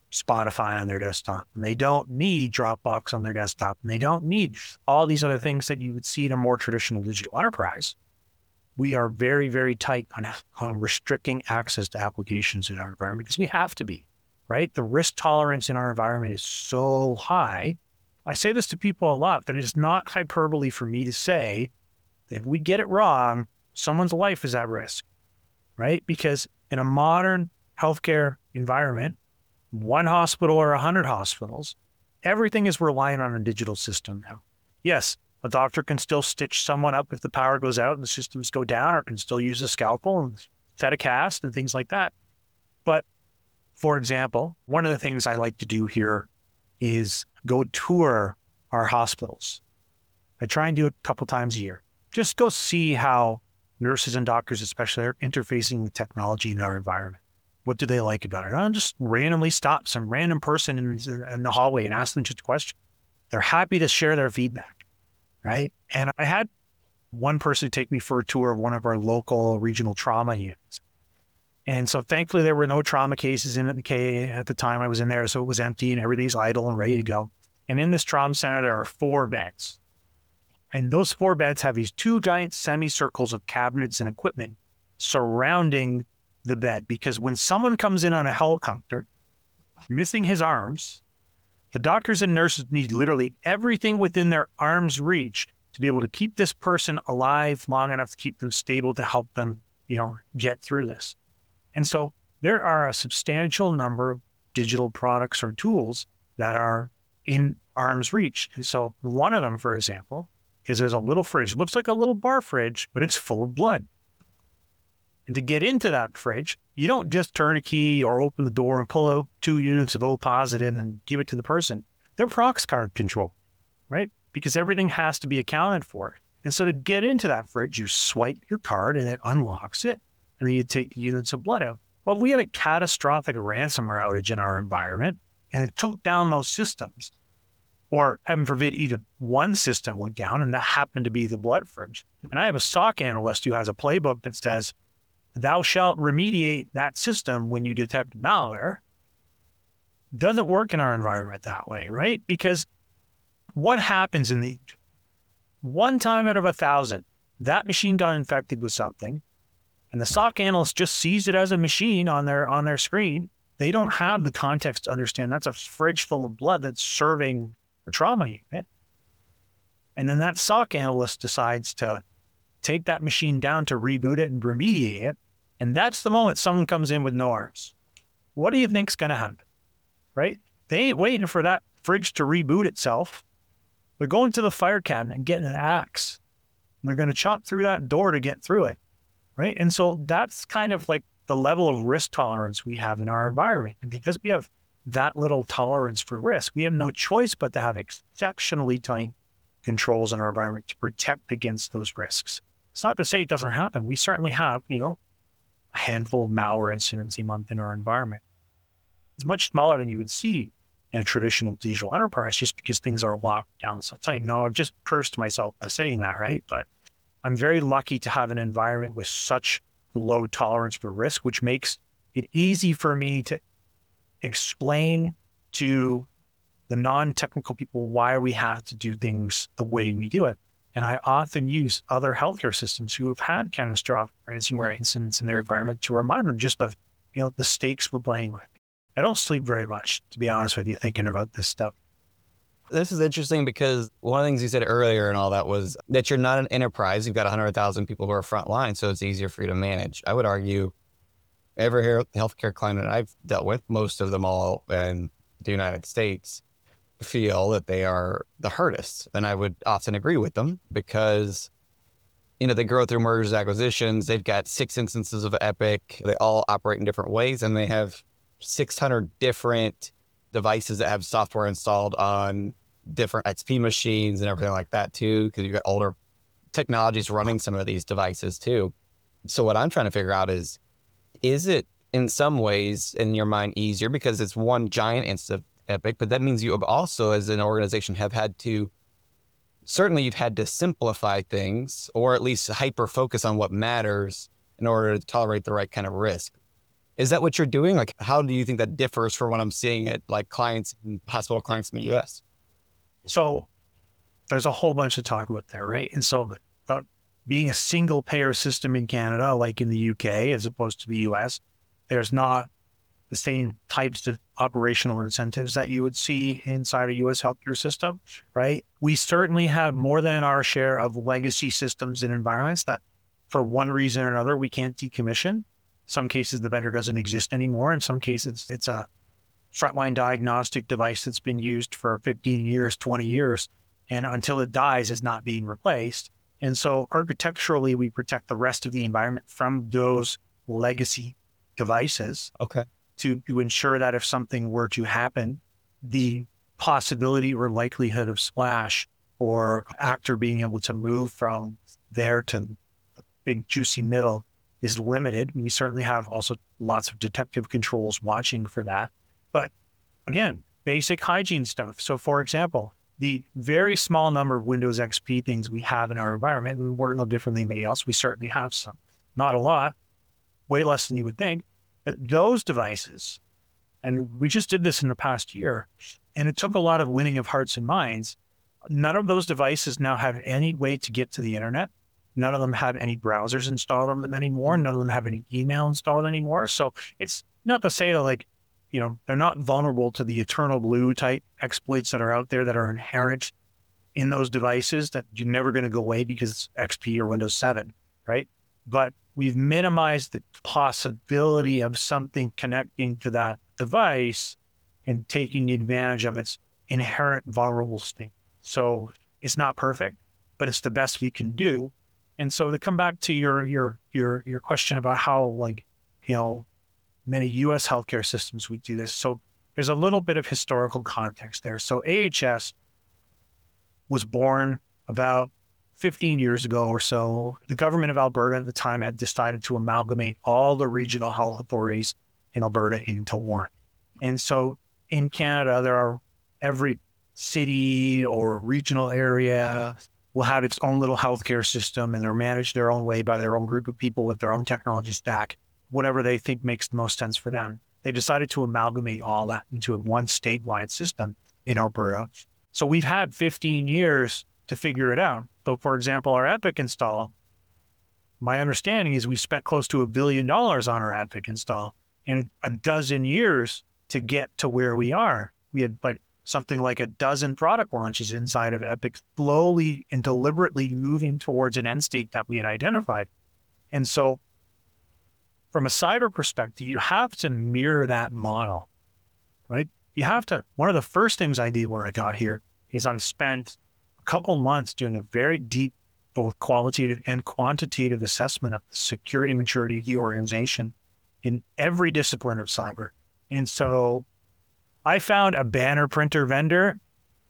Spotify on their desktop, and they don't need Dropbox on their desktop, and they don't need all these other things that you would see in a more traditional digital enterprise. We are very, very tight on restricting access to applications in our environment because we have to be, right? The risk tolerance in our environment is so high. I say this to people a lot, that it is not hyperbole for me to say that if we get it wrong, someone's life is at risk, right? Because in a modern healthcare environment, one hospital or 100 hospitals, everything is reliant on a digital system now. Yes, a doctor can still stitch someone up if the power goes out and the systems go down, or can still use a scalpel and set a cast and things like that. But for example, one of the things I like to do here is go tour our hospitals. I try and do it a couple times a year. Just go see how nurses and doctors especially are interfacing with technology in our environment. What do they like about it? I'll just randomly stop some random person in the hallway and ask them just a question. They're happy to share their feedback, right? And I had one person take me for a tour of one of our local regional trauma units. And so thankfully there were no trauma cases in it at the time I was in there. So it was empty and everything's idle and ready to go. And in this trauma center, there are 4 beds. And those 4 beds have these 2 giant semicircles of cabinets and equipment surrounding the bed, because when someone comes in on a helicopter, missing his arms, the doctors and nurses need literally everything within their arm's reach to be able to keep this person alive long enough to keep them stable to help them, get through this. And so there are a substantial number of digital products or tools that are in arm's reach. And so one of them, for example, is there's a little fridge. It looks like a little bar fridge, but it's full of blood. And to get into that fridge, you don't just turn a key or open the door and pull out 2 units of O positive and give it to the person. They're prox card control, right? Because everything has to be accounted for. And so to get into that fridge, you swipe your card and it unlocks it. And then you take units of blood out. Well, we had a catastrophic ransomware outage in our environment, and it took down those systems. Or heaven forbid, even one system went down, and that happened to be the blood fridge. And I have a SOC analyst who has a playbook that says, thou shalt remediate that system when you detect malware. Doesn't work in our environment that way, right? Because what happens in the 1 time out of 1,000, that machine got infected with something, and the SOC analyst just sees it as a machine on their screen. They don't have the context to understand that's a fridge full of blood that's serving a trauma unit. And then that SOC analyst decides to take that machine down to reboot it and remediate it. And that's the moment someone comes in with no arms. What do you think's going to happen, right? They ain't waiting for that fridge to reboot itself. They're going to the fire cabinet and getting an axe. And they're going to chop through that door to get through it, right? And so that's kind of like the level of risk tolerance we have in our environment. And because we have that little tolerance for risk, we have no choice but to have exceptionally tight controls in our environment to protect against those risks. It's not to say it doesn't happen. We certainly have, a handful of malware incidents a month in our environment. It's much smaller than you would see in a traditional digital enterprise just because things are locked down so tight. No, I've just cursed myself by saying that, right? But I'm very lucky to have an environment with such low tolerance for risk, which makes it easy for me to explain to the non-technical people why we have to do things the way we do it. And I often use other healthcare systems who have had catastrophic ransomware incidents in their environment to remind them just of, the stakes we're playing with. I don't sleep very much, to be honest with you, thinking about this stuff. This is interesting because one of the things you said earlier and all that was that you're not an enterprise. You've got 100,000 people who are frontline, so it's easier for you to manage. I would argue every healthcare client that I've dealt with, most of them all in the United States, feel that they are the hardest. And I would often agree with them because, they grow through mergers, acquisitions. They've got 6 instances of Epic. They all operate in different ways, and they have 600 different devices that have software installed on different XP machines and everything like that too, because you've got older technologies running some of these devices too. So what I'm trying to figure out is it in some ways in your mind easier because it's one giant instance of Epic, but that means you have also as an organization have had to, certainly you've had to simplify things or at least hyper focus on what matters in order to tolerate the right kind of risk. Is that what you're doing? Like, how do you think that differs from what I'm seeing at like clients and hospital clients in the US? So there's a whole bunch to talk about there, right? And so being a single payer system in Canada, like in the UK, as opposed to the US, there's not the same types of operational incentives that you would see inside a US healthcare system, right? We certainly have more than our share of legacy systems and environments that for one reason or another, we can't decommission. Some cases, the vendor doesn't exist anymore. In some cases, it's a frontline diagnostic device that's been used for 15 years, 20 years, and until it dies, is not being replaced. And so architecturally, we protect the rest of the environment from those legacy devices. Okay. To ensure that if something were to happen, the possibility or likelihood of splash or actor being able to move from there to the big juicy middle is limited. We certainly have also lots of detective controls watching for that. But again, basic hygiene stuff. So for example, the very small number of Windows XP things we have in our environment, and we're no different than anybody else. We certainly have some, not a lot, way less than you would think. But those devices, and we just did this in the past year, and it took a lot of winning of hearts and minds. None of those devices now have any way to get to the internet. None of them have any browsers installed on them anymore. None of them have any email installed anymore. So it's not to say that like, you know, they're not vulnerable to the Eternal Blue type exploits that are out there that are inherent in those devices that you're never going to go away because it's XP or Windows 7, right? But we've minimized the possibility of something connecting to that device and taking advantage of its inherent vulnerable state. So it's not perfect, but it's the best we can do. And so to come back to your question about how, like, you know, many US healthcare systems would do this. So there's a little bit of historical context there. So AHS was born about 15 years ago or so. The government of Alberta at the time had decided to amalgamate all the regional health authorities in Alberta into one. And so in Canada, every city or regional area will have its own little healthcare system, and they're managed their own way by their own group of people with their own technology stack, whatever they think makes the most sense for them. They decided to amalgamate all that into one statewide system in Alberta. So we've had 15 years to figure it out. So for example, our Epic install, my understanding is we spent close to $1 billion on our Epic install in a dozen years to get to where we are. We had like something like a dozen product launches inside of Epic, slowly and deliberately moving towards an end state that we had identified. And so from a cyber perspective, you have to mirror that model, right? You have to, one of the first things I did when I got here is I spent a couple months doing a very deep, both qualitative and quantitative assessment of the security maturity of the organization in every discipline of cyber. And so I found a banner printer vendor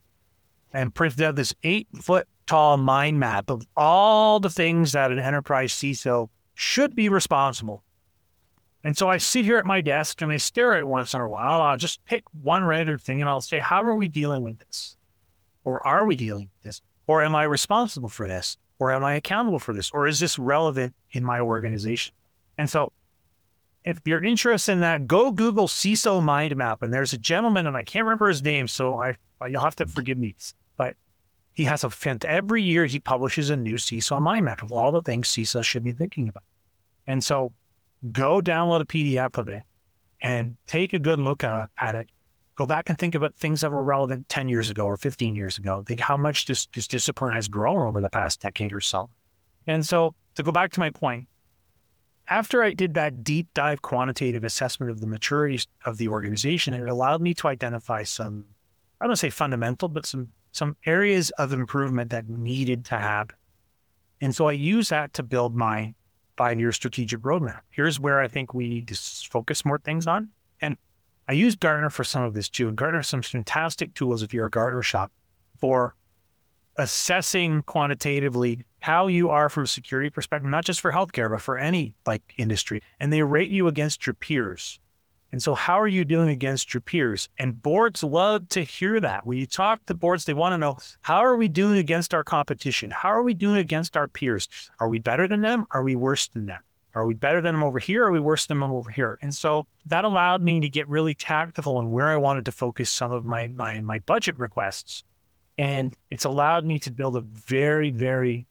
and printed out this 8-foot tall mind map of all the things that an enterprise CISO should be responsible. And so I sit here at my desk and I stare at it once in a while. I'll just pick one random thing and I'll say, how are we dealing with this? Or are we dealing with this? Or am I responsible for this? Or am I accountable for this? Or is this relevant in my organization? And so if you're interested in that, go Google CISO mind map. And there's a gentleman, and I can't remember his name, so you'll have to forgive me. But he has every year he publishes a new CISO mind map of all the things CISO should be thinking about. And so go download a PDF of it and take a good look at it. Go back and think about things that were relevant 10 years ago or 15 years ago. Think how much this discipline has grown over the past decade or so. And so to go back to my point, after I did that deep dive quantitative assessment of the maturity of the organization, it allowed me to identify some, I don't want to say fundamental, but some areas of improvement that needed to happen. And so I use that to build my 5-year strategic roadmap. Here's where I think we need to focus more things on. And I use Gartner for some of this too. And Gartner has some fantastic tools if you're a Gartner shop for assessing quantitatively how you are from a security perspective, not just for healthcare, but for any like industry. And they rate you against your peers. And so how are you doing against your peers? And boards love to hear that. When you talk to boards, they want to know, how are we doing against our competition? How are we doing against our peers? Are we better than them? Are we worse than them? Are we better than them over here? Or are we worse than them over here? And so that allowed me to get really tactical on where I wanted to focus some of my budget requests. And it's allowed me to build a very, very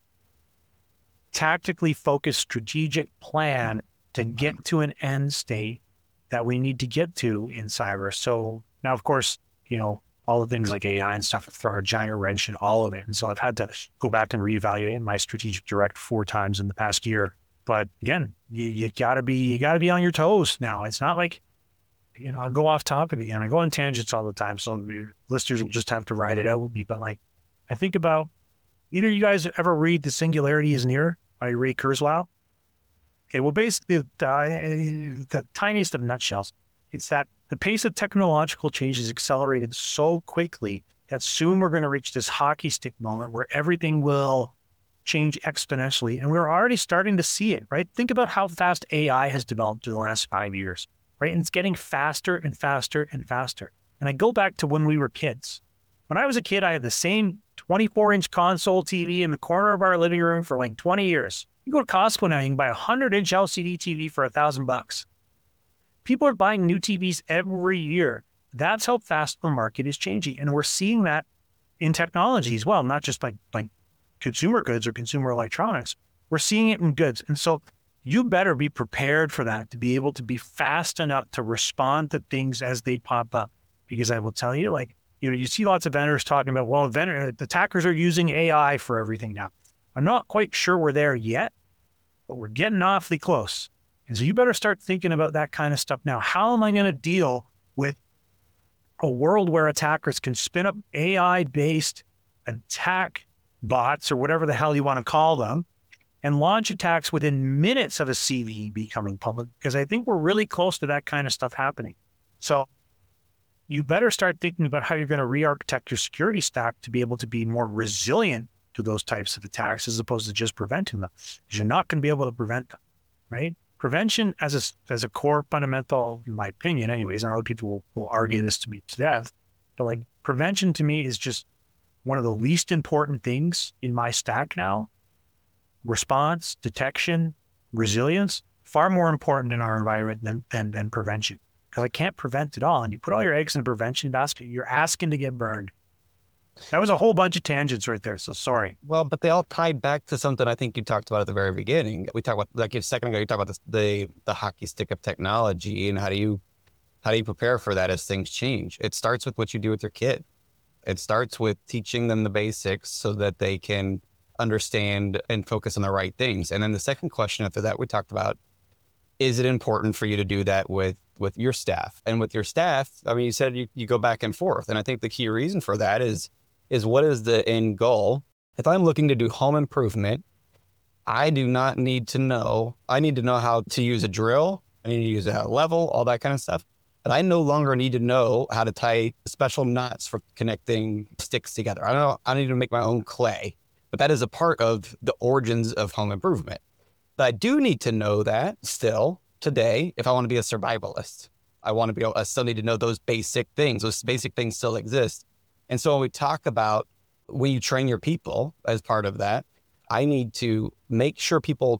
tactically focused strategic plan to get to an end state that we need to get to in cyber. So now, of course, all the things like AI and stuff throw a giant wrench in all of it. And so I've had to go back and reevaluate my strategic direct 4 times in the past year. But again, you gotta be on your toes now. It's not like, I'll go off topic again. I go on tangents all the time. So your listeners will just have to ride it out with me. But like, I think about, either you guys ever read The Singularity is Near by Ray Kurzweil? Okay, well, basically, the tiniest of nutshells, it's that the pace of technological change is accelerated so quickly that soon we're going to reach this hockey stick moment where everything will change exponentially. And we're already starting to see it, right? Think about how fast AI has developed in the last 5 years, right? And it's getting faster and faster and faster. And I go back to when we were kids. When I was a kid, I had the same 24-inch console TV in the corner of our living room for like 20 years. You go to Costco now, you can buy a 100-inch LCD TV for $1,000. People are buying new TVs every year. That's how fast the market is changing. And we're seeing that in technology as well, not just like consumer goods or consumer electronics. We're seeing it in goods. And so you better be prepared for that, to be able to be fast enough to respond to things as they pop up. Because I will tell you, you see lots of vendors talking about, well, attackers are using AI for everything now. I'm not quite sure we're there yet, but we're getting awfully close. And so you better start thinking about that kind of stuff now. How am I going to deal with a world where attackers can spin up AI-based attack bots, or whatever the hell you want to call them, and launch attacks within minutes of a CVE becoming public? Because I think we're really close to that kind of stuff happening. So you better start thinking about how you're going to re-architect your security stack to be able to be more resilient to those types of attacks, as opposed to just preventing them. Because you're not going to be able to prevent them, right? Prevention as a core fundamental, in my opinion anyways, and other people will argue this to me to death, but prevention to me is just one of the least important things in my stack now. Response, detection, resilience, far more important in our environment than prevention. Because I can't prevent it all. And you put all your eggs in the prevention basket, you're asking to get burned. That was a whole bunch of tangents right there, so sorry. Well, but they all tie back to something I think you talked about at the very beginning. We talked about, a second ago, you talked about the hockey stick of technology, and how do you prepare for that as things change? It starts with what you do with your kid. It starts with teaching them the basics so that they can understand and focus on the right things. And then the second question after that, we talked about, is it important for you to do that with your staff? And with your staff, I mean, you said you go back and forth. And I think the key reason for that is what is the end goal? If I'm looking to do home improvement, I do not need to know. I need to know how to use a drill. I need to use a level, all that kind of stuff. But I no longer need to know how to tie special knots for connecting sticks together. I need to make my own clay. But that is a part of the origins of home improvement. But I do need to know that still today if I want to be a survivalist. I still need to know those basic things. Those basic things still exist. And so when we talk about when you train your people as part of that, I need to make sure people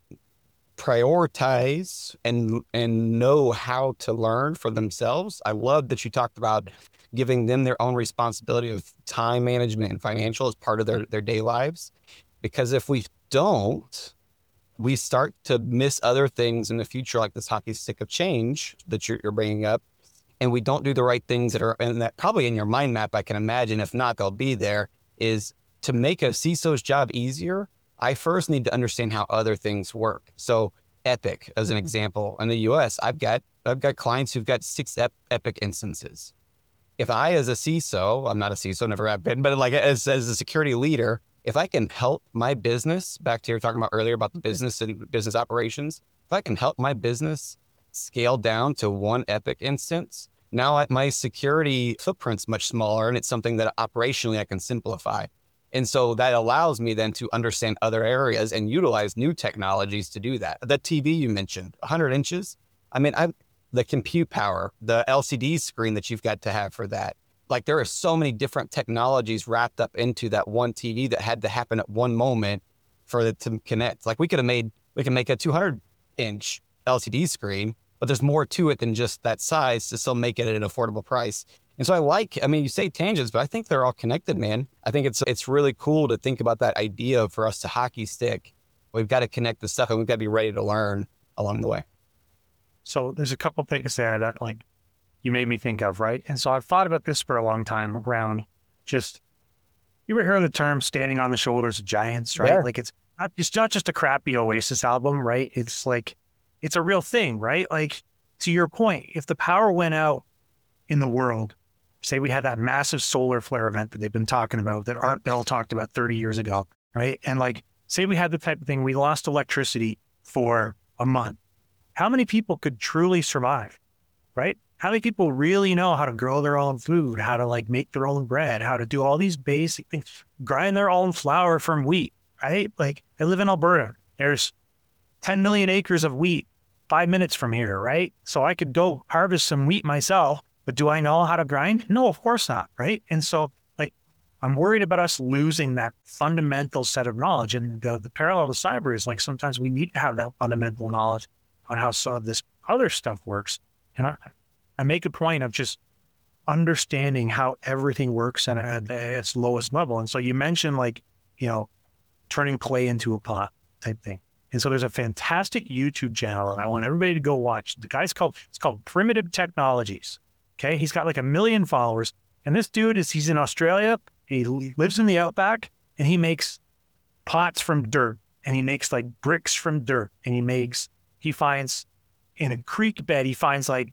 prioritize and know how to learn for themselves. I love that you talked about giving them their own responsibility of time management and financial as part of their day lives. Because if we don't, we start to miss other things in the future, like this hockey stick of change that you're bringing up. And we don't do the right things that are in that, probably in your mind map, I can imagine. If not, they'll be there. Is to make a CISO's job easier, I first need to understand how other things work. So Epic, as an example, in the US, I've got clients who've got 6 Epic instances. If I, as a CISO, I'm not a CISO, never have been, but as a security leader, if I can help my business, back to you talking about earlier about the business and business operations, if I can help my business scale down to 1 Epic instance, now my security footprint's much smaller, and it's something that operationally I can simplify. And so that allows me then to understand other areas and utilize new technologies to do that. The TV you mentioned, 100 inches. I mean, the compute power, the LCD screen that you've got to have for that. There are so many different technologies wrapped up into that one TV that had to happen at one moment for it to connect. We can make a 200 inch LCD screen, but there's more to it than just that size to still make it at an affordable price. And so you say tangents, but I think they're all connected, man. I think it's really cool to think about that idea for us to hockey stick. We've got to connect the stuff and we've got to be ready to learn along the way. So there's a couple things there that like you made me think of, right? And so I've thought about this for a long time around just, you ever heard the term standing on the shoulders of giants, right? Yeah. Like it's not just a crappy Oasis album, right? It's like, it's a real thing, right? Like to your point, if the power went out in the world, say we had that massive solar flare event that they've been talking about, that Art Bell talked about 30 years ago, right? And like, say we had the type of thing, we lost electricity for a month. How many people could truly survive, right? How many people really know how to grow their own food, how to like make their own bread, how to do all these basic things, grind their own flour from wheat, right? Like I live in Alberta. There's 10 million acres of wheat 5 minutes from here, right? So I could go harvest some wheat myself, but do I know how to grind? No, of course not, right? And so like, I'm worried about us losing that fundamental set of knowledge. And the parallel to cyber is like, sometimes we need to have that fundamental knowledge on how some of this other stuff works. And I make a point of just understanding how everything works at its lowest level. And so you mentioned like, turning clay into a pot type thing. And so there's a fantastic YouTube channel and I want everybody to go watch. It's called Primitive Technologies. Okay. He's got like 1 million followers. And this dude he's in Australia. He lives in the outback and he makes pots from dirt and he makes like bricks from dirt and he finds in a creek bed, he finds like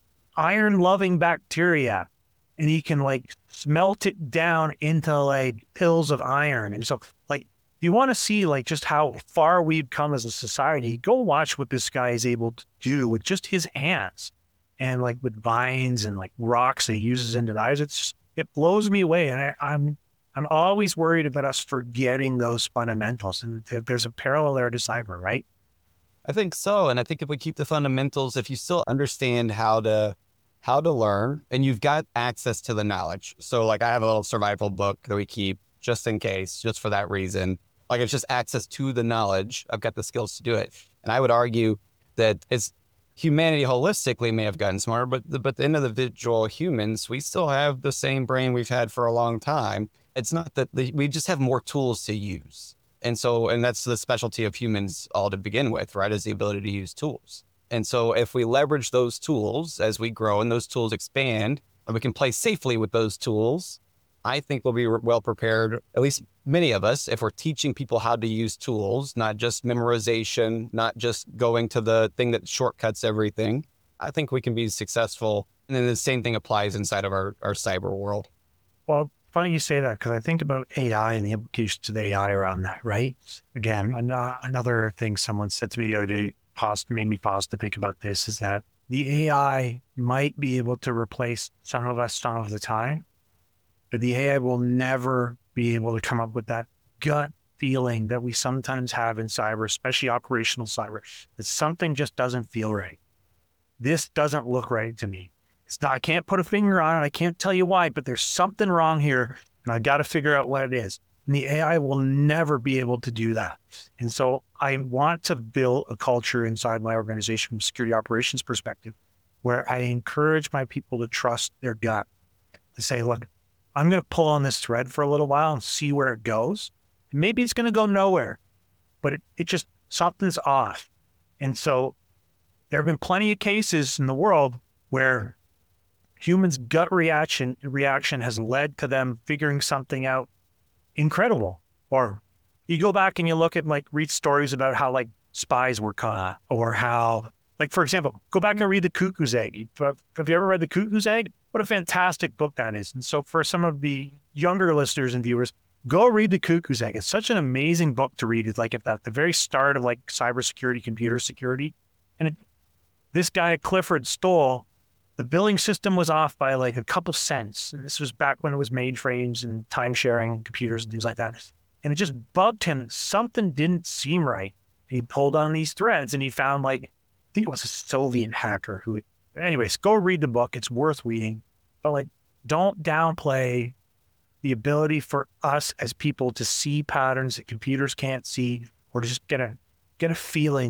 iron loving bacteria and he can like smelt it down into like pills of iron. And so like, if you want to see like just how far we've come as a society, go watch what this guy is able to do with just his hands and like with vines and like rocks that he uses into knives. It blows me away. And I'm always worried about us forgetting those fundamentals. And there's a parallel there to cyber, right? I think so. And I think if we keep the fundamentals, if you still understand how to learn and you've got access to the knowledge. So like I have a little survival book that we keep just in case, just for that reason. Like it's just access to the knowledge. I've got the skills to do it. And I would argue that humanity holistically may have gotten smarter, but the individual humans, we still have the same brain we've had for a long time. It's not that we just have more tools to use. And that's the specialty of humans all to begin with, right? Is the ability to use tools. And so if we leverage those tools as we grow and those tools expand and we can play safely with those tools, I think we'll be well prepared, at least many of us, if we're teaching people how to use tools, not just memorization, not just going to the thing that shortcuts everything. I think we can be successful. And then the same thing applies inside of our cyber world. Well, funny you say that because I think about AI and the implications of the AI around that, right? Again, another thing someone said to me the other day, made me pause to think about this, is that the AI might be able to replace some of us some of the time, but the AI will never be able to come up with that gut feeling that we sometimes have in cyber, especially operational cyber, that something just doesn't feel right. This doesn't look right to me. I can't put a finger on it. I can't tell you why, but there's something wrong here and I got to figure out what it is. And the AI will never be able to do that. And so I want to build a culture inside my organization from a security operations perspective, where I encourage my people to trust their gut, to say, look, I'm going to pull on this thread for a little while and see where it goes. And maybe it's going to go nowhere, but it just, something's off. And so there have been plenty of cases in the world where humans' gut reaction has led to them figuring something out incredible. Or you go back and you look at read stories about how spies were caught, or how, for example, go back and read The Cuckoo's Egg. Have you ever read The Cuckoo's Egg? What a fantastic book that is. And so for some of the younger listeners and viewers, go read The Cuckoo's Egg. It's such an amazing book to read. It's at the very start of cybersecurity, computer security. And this guy, Clifford Stoll, the billing system was off by a couple cents. And this was back when it was mainframes and time sharing computers and things like that. And it just bugged him. Something didn't seem right. He pulled on these threads and he found I think it was a Soviet hacker who, anyways, go read the book. It's worth reading. But don't downplay the ability for us as people to see patterns that computers can't see, or to just get a feeling that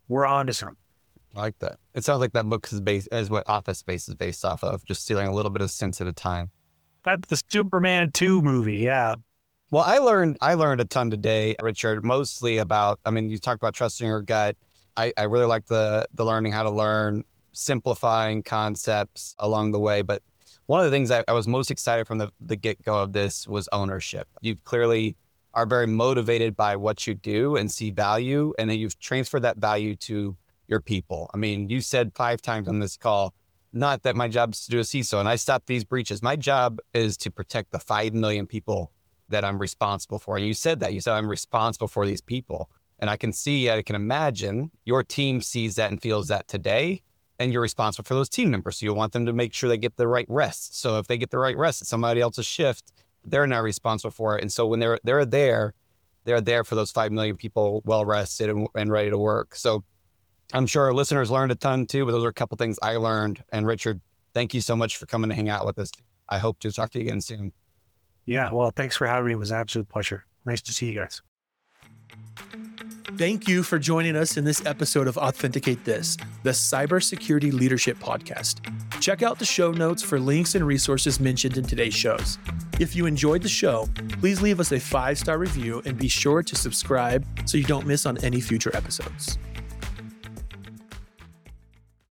we're on to something. I like that. It sounds like that book is based as what Office Space is based off of, just stealing a little bit of sense at a time. That's the Superman 2 movie. Yeah. Well, I learned a ton today, Richard, mostly about, I mean, you talked about trusting your gut. I really like the learning how to learn, simplifying concepts along the way. But one of the things I was most excited from the get-go of this was ownership. You clearly are very motivated by what you do and see value, and then you've transferred that value to your people. I mean, you said 5 times on this call, not that my job is to do a CISO and I stop these breaches. My job is to protect the 5 million people that I'm responsible for. And you said that. You said I'm responsible for these people. And I can imagine your team sees that and feels that today, and you're responsible for those team members. So you want them to make sure they get the right rest. So if they get the right rest, it's somebody else's shift, they're not responsible for it. And so when they're there for those 5 million people well rested and ready to work. So I'm sure our listeners learned a ton too, but those are a couple things I learned. And Richard, thank you so much for coming to hang out with us. I hope to talk to you again soon. Yeah. Well, thanks for having me. It was an absolute pleasure. Nice to see you guys. Thank you for joining us in this episode of Authenticate This, the Cybersecurity Leadership Podcast. Check out the show notes for links and resources mentioned in today's shows. If you enjoyed the show, please leave us a 5-star review and be sure to subscribe so you don't miss on any future episodes.